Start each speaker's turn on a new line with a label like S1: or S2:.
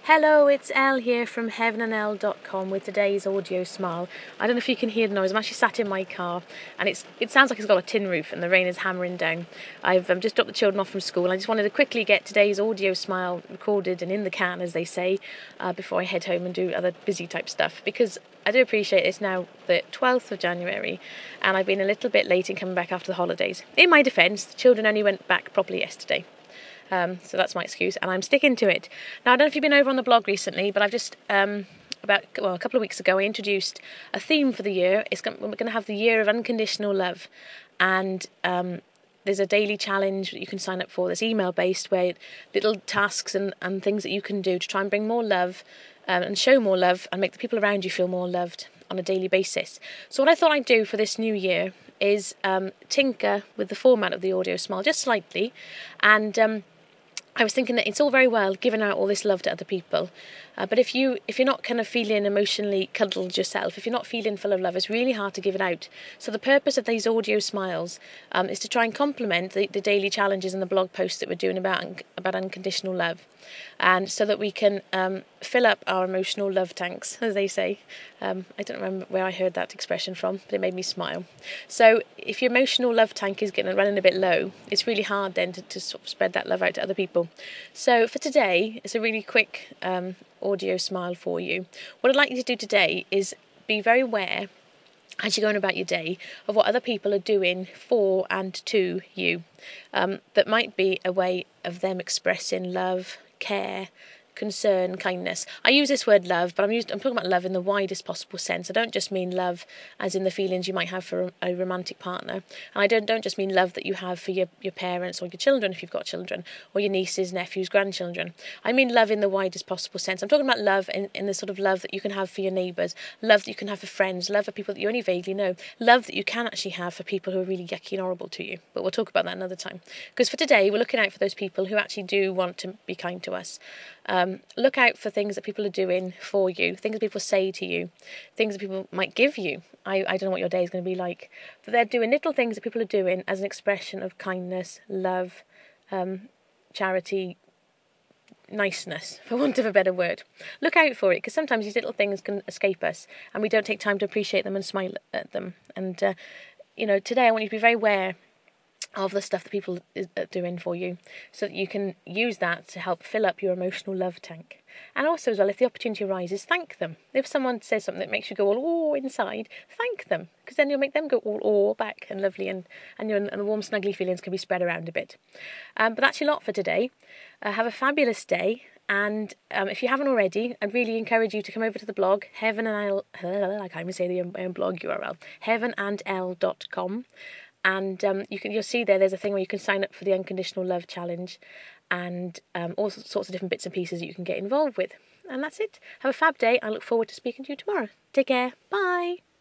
S1: Hello, it's Elle here from heavenandelle.com with today's audio smile. I don't know if you can hear the noise. I'm actually sat in my car and it sounds like it's got a tin roof and the rain is hammering down. I've just dropped the children off from school. I just wanted to quickly get today's audio smile recorded and in the can, as they say, before I head home and do other busy type stuff, because I do appreciate it's now the 12th of January and I've been a little bit late in coming back after the holidays. In my defence, the children only went back properly yesterday. So that's my excuse, and I'm sticking to it. Now, I don't know if you've been over on the blog recently, but I've just, a couple of weeks ago, I introduced a theme for the year. We're going to have the year of unconditional love, and there's a daily challenge that you can sign up for that's email-based, where little tasks and things that you can do to try and bring more love and show more love and make the people around you feel more loved on a daily basis. So what I thought I'd do for this new year is tinker with the format of the audio smile just slightly, and I was thinking that it's all very well giving out all this love to other people, but if you're not kind of feeling emotionally cuddled yourself, if you're not feeling full of love, it's really hard to give it out. So the purpose of these audio smiles is to try and complement the daily challenges and the blog posts that we're doing about unconditional love, and so that we can fill up our emotional love tanks, as they say. I don't remember where I heard that expression from, but it made me smile. So if your emotional love tank is running a bit low, it's really hard then to sort of spread that love out to other people. So for today, it's a really quick audio smile for you. What I'd like you to do today is be very aware, as you're going about your day, of what other people are doing for and to you. That might be a way of them expressing love, care, concern, kindness. I use this word love, but I'm talking about love in the widest possible sense. I don't just mean love as in the feelings you might have for a romantic partner, and I don't just mean love that you have for your parents or your children if you've got children, or your nieces, nephews, grandchildren. I mean love in the widest possible sense. I'm talking about love in the sort of love that you can have for your neighbours, love that you can have for friends, love for people that you only vaguely know, love that you can actually have for people who are really yucky and horrible to you. But we'll talk about that another time, because for today we're looking out for those people who actually do want to be kind to us. Look out for things that people are doing for you, things that people say to you, things that people might give you. I don't know what your day is going to be like, but they're doing little things that people are doing as an expression of kindness, love, charity, niceness, for want of a better word. Look out for it, because sometimes these little things can escape us and we don't take time to appreciate them and smile at them. And today I want you to be very aware of the stuff that people are doing for you, so that you can use that to help fill up your emotional love tank. And also as well, if the opportunity arises, thank them. If someone says something that makes you go all "oh" inside, thank them, because then you'll make them go all "oh" back and lovely, and the warm snuggly feelings can be spread around a bit. But that's your lot for today. Have a fabulous day. And if you haven't already, I'd really encourage you to come over to the blog, Heaven and Elle, I can't even say my own blog URL, heavenandelle.com. And you'll see there's a thing where you can sign up for the Unconditional Love Challenge, and all sorts of different bits and pieces that you can get involved with. And that's it. Have a fab day. I look forward to speaking to you tomorrow. Take care. Bye.